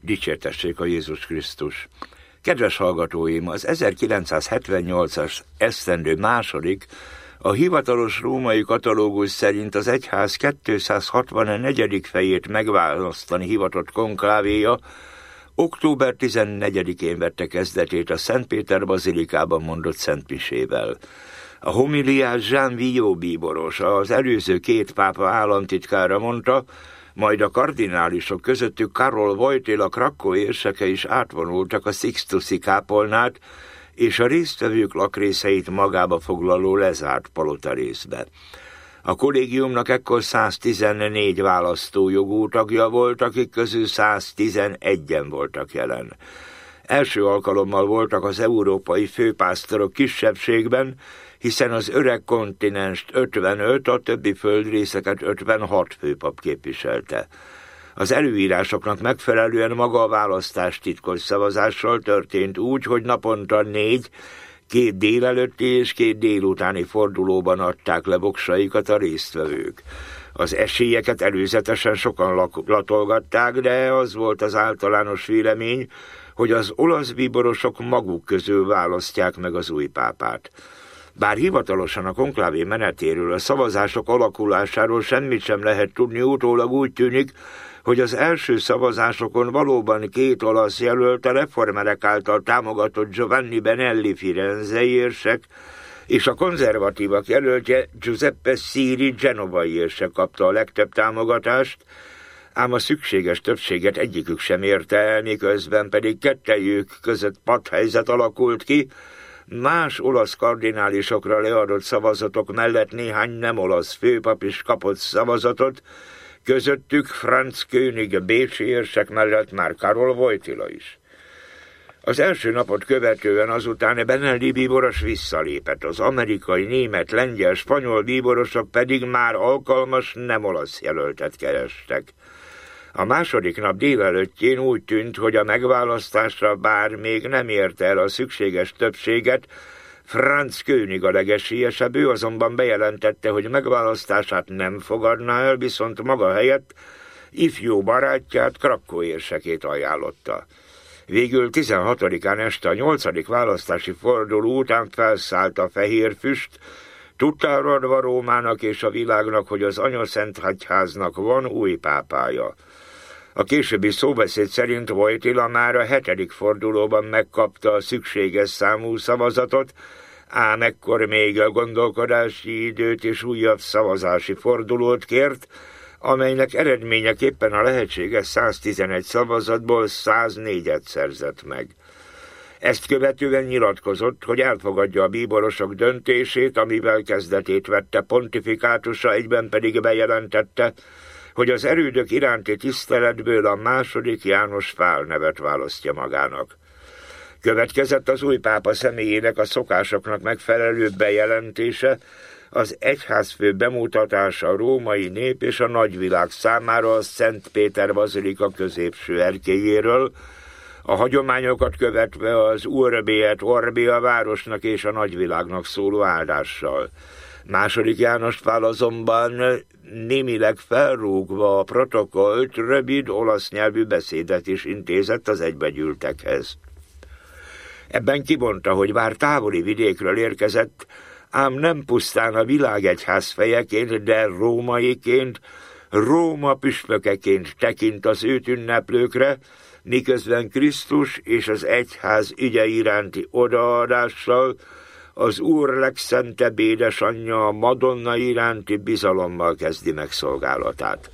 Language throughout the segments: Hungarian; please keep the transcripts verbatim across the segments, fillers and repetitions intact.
Dicsértessék a Jézus Krisztus! Kedves hallgatóim, az ezerkilencszázhetvennyolcas esztendő második, a hivatalos római katalógus szerint az egyház kétszázhatvannégy. fejét megválasztani hivatott konklávéja október tizennegyedikén vette kezdetét a Szent Péter bazilikában mondott szentmisével. A homiliát Jean Viaud bíboros, az előző két pápa államtitkára mondta, majd a kardinálisok közöttük Karol Wojtyla Krakkó érseke is átvonultak a Sixtusi kápolnát, és a résztvevők lakrészeit magába foglaló lezárt palotarészbe. A kollégiumnak ekkor száztizennégy választójogú tagja volt, akik közül száztizenegyen voltak jelen. Első alkalommal voltak az európai főpásztorok kisebbségben, hiszen az öreg kontinenst ötvenöt, a többi földrészeket ötvenhat főpap képviselte. Az előírásoknak megfelelően maga a választás titkos szavazással történt úgy, hogy naponta négy, két délelőtti és két délutáni fordulóban adták le voksaikat a résztvevők. Az esélyeket előzetesen sokan latolgatták, de az volt az általános vélemény, hogy az olasz bíborosok maguk közül választják meg az új pápát. Bár hivatalosan a konklávé menetéről, a szavazások alakulásáról semmit sem lehet tudni, utólag úgy tűnik, hogy az első szavazásokon valóban két olasz jelölt, a reformerek által támogatott Giovanni Benelli firenzei érsek, és a konzervatívak jelöltje Giuseppe Siri genovai érsek kapta a legtöbb támogatást, ám a szükséges többséget egyikük sem érte el, miközben pedig kettejük között patthelyzet alakult ki. Más olasz kardinálisokra leadott szavazatok mellett néhány nem olasz főpap is kapott szavazatot, közöttük Franz König bécsi érsek mellett már Karol Wojtyla is. Az első napot követően azután Benelli bíboros visszalépett, az amerikai, német, lengyel, spanyol bíborosok pedig már alkalmas nem olasz jelöltet kerestek. A második nap délelőttjén úgy tűnt, hogy a megválasztásra bár még nem érte el a szükséges többséget, Franz König a legesélyesebb, ő azonban bejelentette, hogy megválasztását nem fogadná el, viszont maga helyett ifjú barátját, Krakkó érsekét ajánlotta. Végül tizenhatodikán este a nyolcadik választási forduló után felszállt a fehér füst, tudtára adva Rómának és a világnak, hogy az Anyaszentegyháznak van új pápája. A későbbi szóbeszéd szerint Wojtyla már a hetedik fordulóban megkapta a szükséges számú szavazatot, ám ekkor még a gondolkodási időt és újabb szavazási fordulót kért, amelynek eredményeképpen a lehetséges száztizenegy szavazatból száznégyet szerzett meg. Ezt követően nyilatkozott, hogy elfogadja a bíborosok döntését, amivel kezdetét vette pontifikátusa, egyben pedig bejelentette, hogy az erődök iránti tiszteletből a második János Pál nevet választja magának. Következett az új pápa személyének a szokásoknak megfelelő bejelentése, az egyházfő bemutatása a római nép és a nagyvilág számára a Szent Péter bazilika középső erkélyéről, a hagyományokat követve az Urbi et Orbi a városnak és a nagyvilágnak szóló áldással. Második János Pál azonban némileg felrúgva a protokollt, rövid olasz nyelvű beszédet is intézett az egybegyűltekhez. Ebben kimondta, hogy bár távoli vidékről érkezett, ám nem pusztán a világegyház fejeként, de rómaiként, Róma püspökeként tekint az őt ünneplőkre, miközben Krisztus és az egyház ügye iránti odaadással, az Úr legszentebb édesanyja a Madonna iránti bizalommal kezdi meg szolgálatát.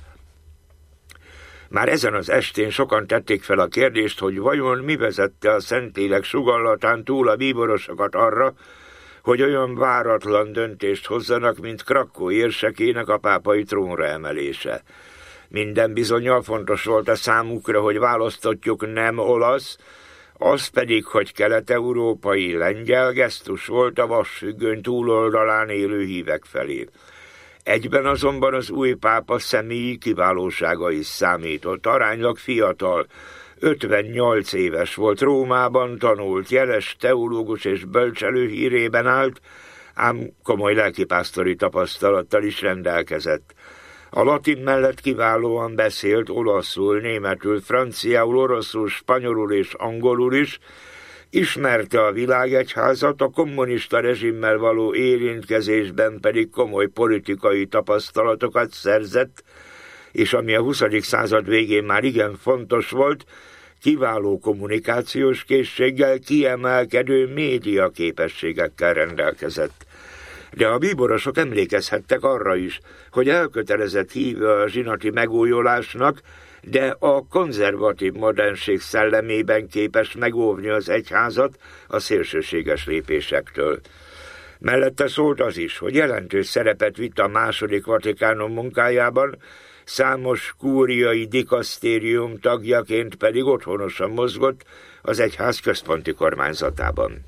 Már ezen az estén sokan tették fel a kérdést, hogy vajon mi vezette a Szentlélek sugallatán túl a bíborosokat arra, hogy olyan váratlan döntést hozzanak, mint Krakkó érsekének a pápai trónra emelése. Minden bizonnyal fontos volt a számukra, hogy választottjuk nem olasz, az pedig, hogy kelet-európai lengyel gesztus volt a vasfüggöny túloldalán élő hívek felé. Egyben azonban az új pápa személyi kiválósága is számított, aránylag fiatal, ötvennyolc éves volt, Rómában tanult, jeles teológus és bölcselő hírében állt, ám komoly lelkipásztori tapasztalattal is rendelkezett. A latin mellett kiválóan beszélt olaszul, németül, franciául, oroszul, spanyolul és angolul is, ismerte a világegyházat, a kommunista rezsimmel való érintkezésben pedig komoly politikai tapasztalatokat szerzett, és ami a huszadik század végén már igen fontos volt, kiváló kommunikációs készséggel, kiemelkedő média képességekkel rendelkezett. De a bíborosok emlékezhettek arra is, hogy elkötelezett híve a zsinati megújulásnak, de a konzervatív modernség szellemében képes megóvni az egyházat a szélsőséges lépésektől. Mellette szólt az is, hogy jelentős szerepet vitt a második Vatikánum munkájában, számos kúriai dikasztérium tagjaként pedig otthonosan mozgott az egyház központi kormányzatában.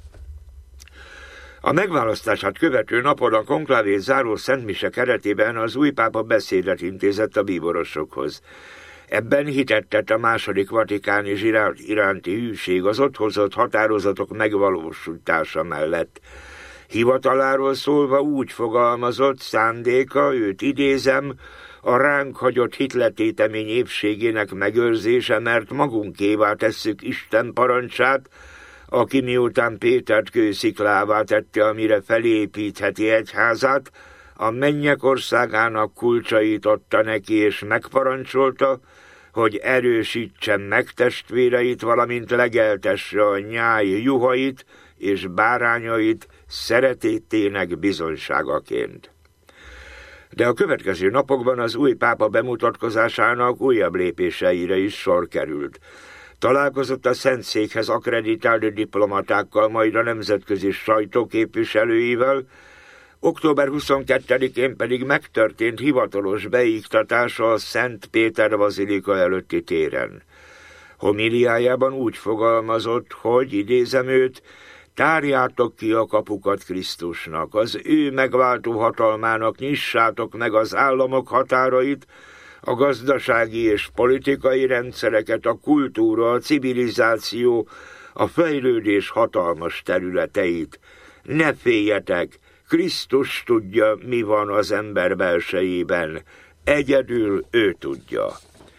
A megválasztását követő napon a konklávét záró szentmise keretében az új pápa beszédet intézett a bíborosokhoz. Ebben hitet tett a második Vatikán és iránti hűség az ott hozott határozatok megvalósítása mellett. Hivataláról szólva úgy fogalmazott, szándéka, őt idézem, a ránk hagyott hitletétemény épségének megőrzése, mert magunkévá tesszük Isten parancsát, aki miután Pétert kősziklává tette, amire felépítheti egyházát, a mennyek országának kulcsait adta neki, és megparancsolta, hogy erősítsen meg testvéreit, valamint legeltesse a nyáj juhait és bárányait szeretétének bizonyságaként. De a következő napokban az új pápa bemutatkozásának újabb lépéseire is sor került. Találkozott a Szentszékhez akreditált diplomatákkal, majd a nemzetközi sajtó képviselőivel, október huszonkettedikén pedig megtörtént hivatalos beiktatása a Szent Péter bazilika előtti téren. Homiliájában úgy fogalmazott, hogy, idézem őt, tárjátok ki a kapukat Krisztusnak, az ő megváltó hatalmának nyissátok meg az államok határait, a gazdasági és politikai rendszereket, a kultúra, a civilizáció, a fejlődés hatalmas területeit. Ne féljetek, Krisztus tudja, mi van az ember belsejében, egyedül ő tudja.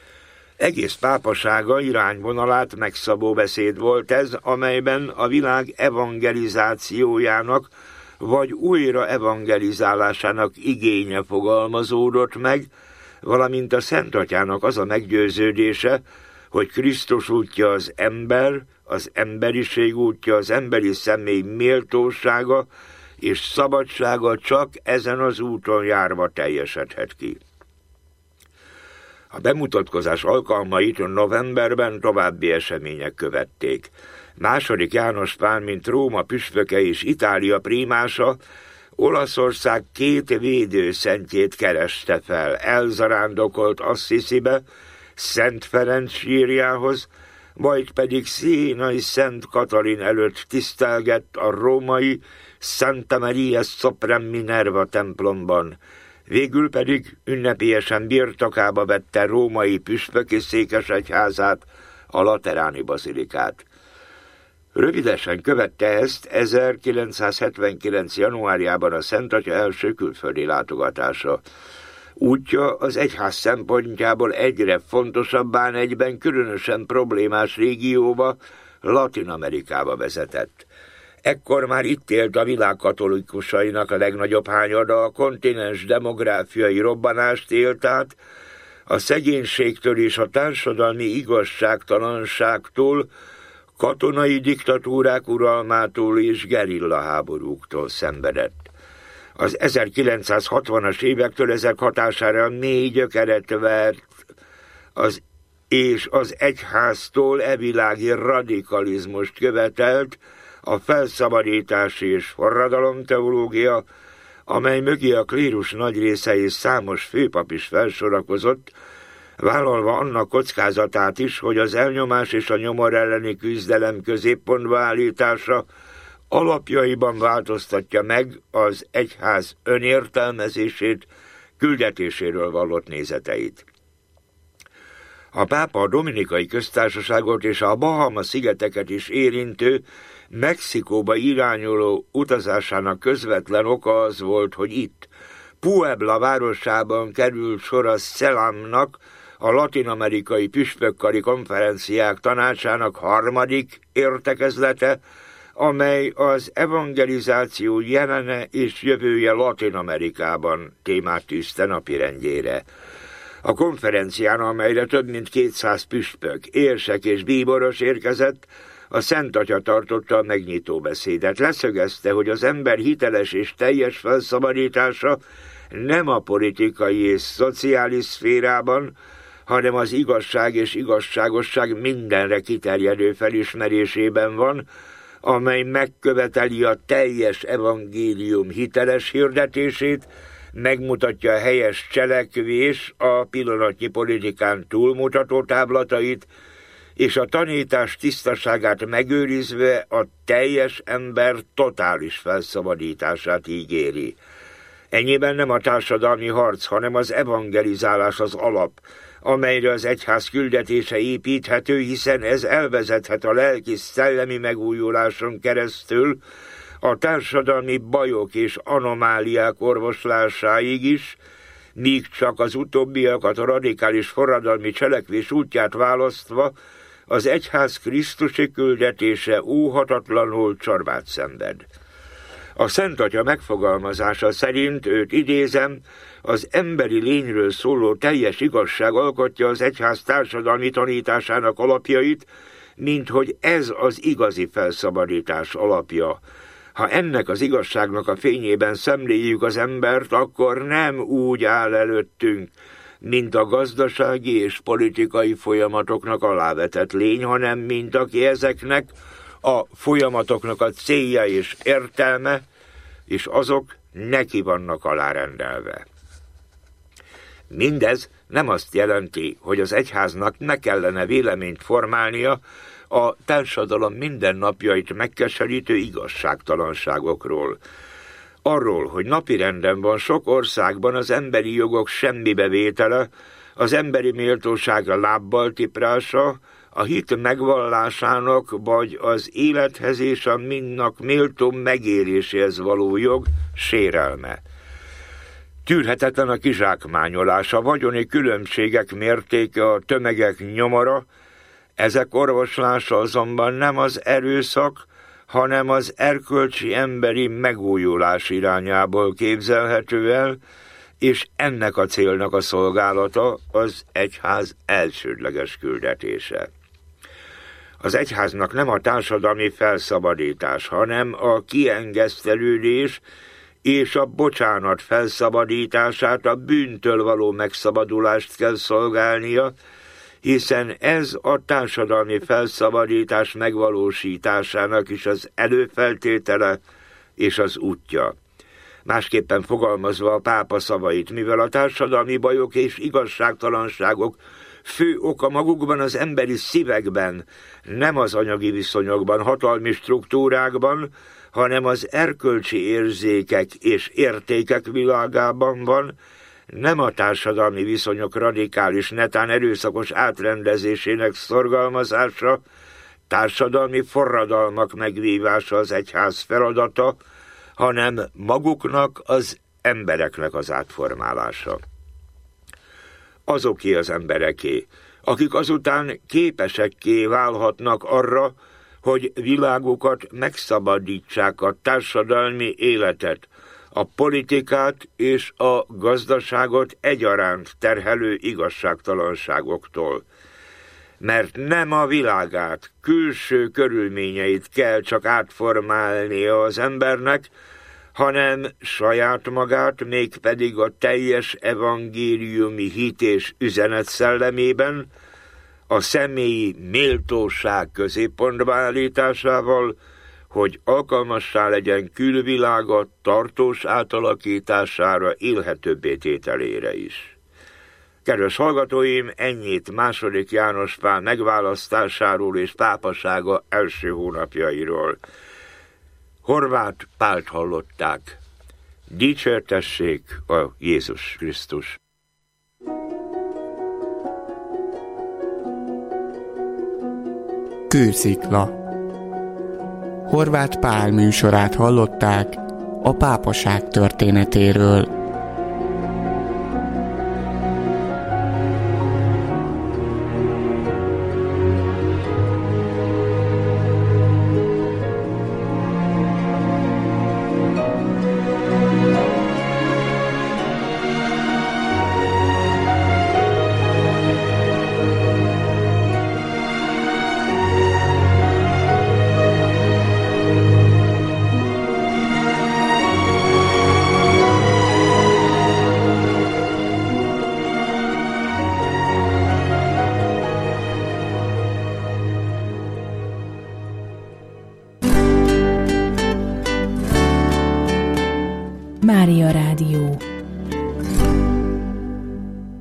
Egész pápasága irányvonalát megszabó beszéd volt ez, amelyben a világ evangelizációjának vagy újra evangelizálásának igénye fogalmazódott meg, valamint a Szent Atyának az a meggyőződése, hogy Krisztus útja az ember, az emberiség útja, az emberi személy méltósága és szabadsága csak ezen az úton járva teljesedhet ki. A bemutatkozás alkalmait novemberben további események követték. Második János Pál, mint Róma püspöke és Itália prímása, Olaszország két védőszentjét kereste fel, elzarándokolt Assisibe, Szent Ferenc sírjához, majd pedig Sienai Szent Katalin előtt tisztelgett a római Santa Maria Sopra Minerva templomban, végül pedig ünnepélyesen birtokába vette római püspöki székesegyházát, a Lateráni bazilikát. Rövidesen követte ezt ezerkilencszázhetvenkilenc. januárjában a Szent Atya első külföldi látogatása. Útja az egyház szempontjából egyre fontosabbá, egyben különösen problémás régióba, Latin-Amerikába vezetett. Ekkor már itt élt a világ katolikusainak a legnagyobb hányada, a kontinens demográfiai robbanást élt át, a szegénységtől és a társadalmi igazságtalanságtól, katonai diktatúrák uralmától és gerillaháborúktól szenvedett. Az ezerkilencszázhatvanas évektől ezek hatására mély gyökeret vert, az, és az egyháztól evilági radikalizmust követelt a felszabadítási és forradalomteológia, amely mögé a klérus nagy része és számos főpap is felsorakozott, vállalva annak kockázatát is, hogy az elnyomás és a nyomor elleni küzdelem középpontba állítása alapjaiban változtatja meg az egyház önértelmezését, küldetéséről vallott nézeteit. A pápa a Dominikai Köztársaságot és a Bahama-szigeteket is érintő Mexikóba irányuló utazásának közvetlen oka az volt, hogy itt, Puebla városában került sor a szelámnak, a latin-amerikai püspökkari konferenciák tanácsának harmadik értekezlete, amely az evangelizáció jelene és jövője Latin-Amerikában témát tűzte napirendjére. A konferencián, amelyre több mint kétszáz püspök, érsek és bíboros érkezett, a Szent Atya tartotta a megnyitó beszédet. Leszögezte, hogy az ember hiteles és teljes felszabadítása nem a politikai és szociális szférában, hanem az igazság és igazságosság mindenre kiterjedő felismerésében van, amely megköveteli a teljes evangélium hiteles hirdetését, megmutatja a helyes cselekvés, a pillanatnyi politikán túlmutató táblatait, és a tanítás tisztaságát megőrizve a teljes ember totális felszabadítását ígéri. Ennyiben nem a társadalmi harc, hanem az evangelizálás az alap, amelyre az egyház küldetése építhető, hiszen ez elvezethet a lelki-szellemi megújuláson keresztül a társadalmi bajok és anomáliák orvoslásáig is, míg csak az utóbbiakat a radikális forradalmi cselekvés útját választva az egyház krisztusi küldetése óhatatlanul csorbát szenved. A Szent Atya megfogalmazása szerint, őt idézem, az emberi lényről szóló teljes igazság alkotja az egyház társadalmi tanításának alapjait, mint hogy ez az igazi felszabadítás alapja. Ha ennek az igazságnak a fényében szemléljük az embert, akkor nem úgy áll előttünk, mint a gazdasági és politikai folyamatoknak alávetett lény, hanem mint aki ezeknek a folyamatoknak a célja és értelme, és azok neki vannak alárendelve. Mindez nem azt jelenti, hogy az egyháznak ne kellene véleményt formálnia a társadalom mindennapjait megkeserítő igazságtalanságokról. Arról, hogy napirenden van sok országban az emberi jogok semmibevétele, az emberi méltóság lábbal tiprása, a hit megvallásának vagy az élethez és a mindnak méltó megéléséhez való jog sérelme. Tűrhetetlen a kizsákmányolás, a vagyoni különbségek mértéke, a tömegek nyomora, ezek orvoslása azonban nem az erőszak, hanem az erkölcsi emberi megújulás irányából képzelhető el, és ennek a célnak a szolgálata az egyház elsődleges küldetése. Az egyháznak nem a társadalmi felszabadítás, hanem a kiengesztelődés és a bocsánat felszabadítását, a bűntől való megszabadulást kell szolgálnia, hiszen ez a társadalmi felszabadítás megvalósításának is az előfeltétele és az útja. Másképpen fogalmazva a pápa szavait, mivel a társadalmi bajok és igazságtalanságok fő oka magukban az emberi szívekben, nem az anyagi viszonyokban, hatalmi struktúrákban, hanem az erkölcsi érzékek és értékek világában van, nem a társadalmi viszonyok radikális, netán erőszakos átrendezésének szorgalmazása, társadalmi forradalmak megvívása az egyház feladata, hanem maguknak, az embereknek az átformálása. Azoké az embereké, akik azután képesekké válhatnak arra, hogy világukat megszabadítsák a társadalmi életet, a politikát és a gazdaságot egyaránt terhelő igazságtalanságoktól. Mert nem a világát, külső körülményeit kell csak átformálnia az embernek, hanem saját magát, mégpedig a teljes evangéliumi hit és üzenet szellemében, a személyi méltóság középpontba állításával, hogy alkalmassá legyen külvilága tartós átalakítására, élhetőbbé tételére is. Kedves hallgatóim, ennyit második János Pál megválasztásáról és pápasága első hónapjairól. Horváth Pált hallották. Dicsértessék a Jézus Krisztus! Kőszikla. Horváth Pál műsorát hallották a pápaság történetéről. Mária Rádió.